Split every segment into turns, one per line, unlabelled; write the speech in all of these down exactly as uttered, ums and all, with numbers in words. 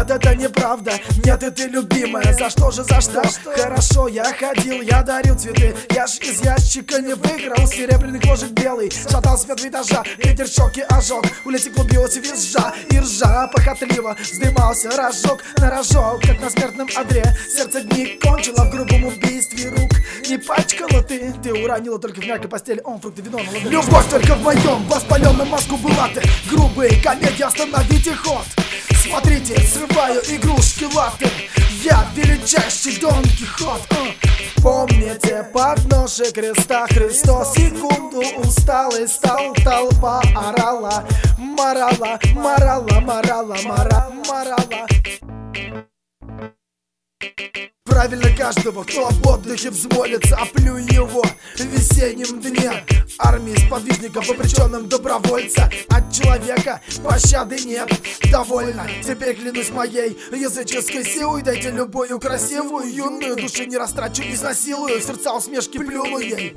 нет, это неправда, нет, это любимая. За что же, за что? Хорошо, я ходил, я дарил цветы. Я ж из ящика не выиграл, серебряный кожик белый. Шатал с этажа, ветер щеки ожог. Улице клубилась визжа и ржа похотливо вздымался рожок на рожок, как на смертном одре. Сердце дни кончило в грубом убийстве рук. Не пачкала ты, ты уронила только в мягкой постели. Он фрукты, вино, молодые. Любовь только в моем воспаленном мозгу была ты. Грубые комедии, остановите ход. Смотрите, срываю игрушки латы. Я величайший Дон Кихот. Помните, под ношей креста Христос секунду усталый стал. Толпа орала, морала, морала, морала, морала, морала. Правильно каждого, кто об отдыхе взмолится, оплю его в весеннем дне. Армии сподвижников, обреченным добровольца. От человека пощады нет. Довольно, теперь клянусь моей языческой силой. Дайте любую красивую юную душу не растрачу, изнасилую. Сердца усмешки плюну ей.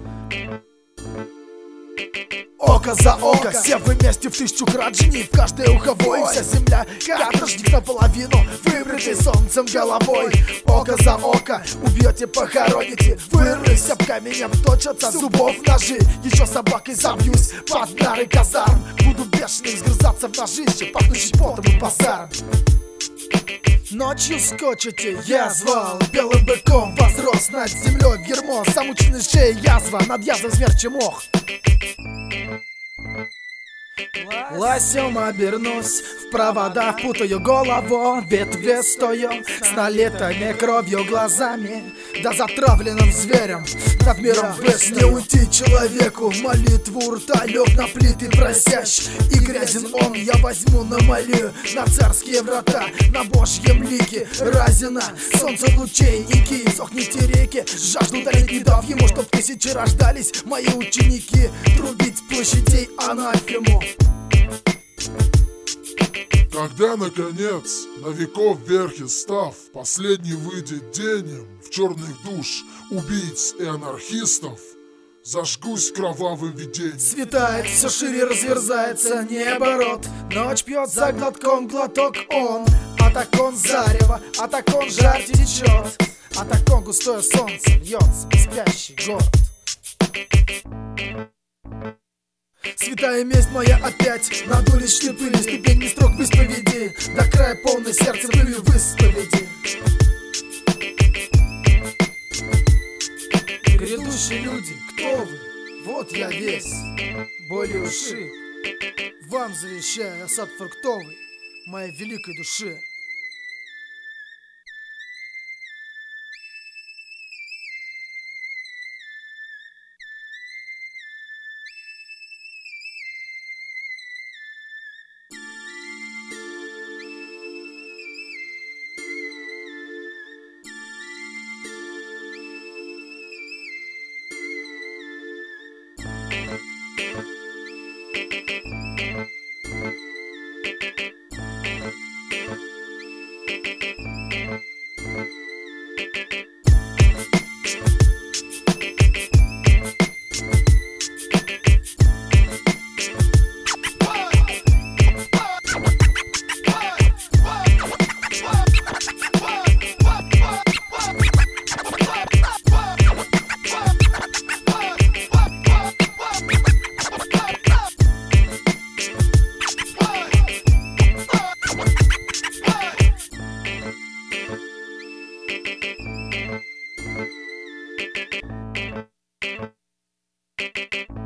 Око за око, все вы вместе в тысячу крат жени. В каждое ухо вой, вся земля каторжник наполовину, выбритый солнцем головой. Око за око, убьете, похороните. Вырвись об камень, обточатся зубов ножи. Еще собакой забьюсь под нары казарм. Буду бешено изгрызаться в ножище, пахнущий потом и базаром. Ночью скочите, я звал белым быком, возрос над землей ермо. Замученной шеей язва, над язвой смерчи мох. Лосем обернусь, в провода впутаю голову, ветве стою с налитыми кровью глазами, да затравленным зверем над миром выс. Не уйти человеку, молитву рта лег на плиты просящ. И грязен он, я возьму намолю на царские врата, на божьем лике разина. Солнце лучей, ники, сохните реки, жажду дарить не дав ему, чтоб тысячи рождались мои ученики. Трубить с площадей анафему.
Когда, наконец, на веков верхи став, последний выйдет денем в черных душ убийц и анархистов, зажгусь кровавым видением.
Светает, все шире разверзается небо рот. Ночь пьет за глотком глоток он. А так он зарево, а так он жар течет, а так он густое солнце льется в спящий город. Святая месть моя опять над уличной пылью, ступень строк в исповеди, до края полной сердца пылью в исповеди. Грядущие люди, кто вы? Вот я весь, боли уши. Вам завещаю осад фруктовый моей великой души.
Thank you.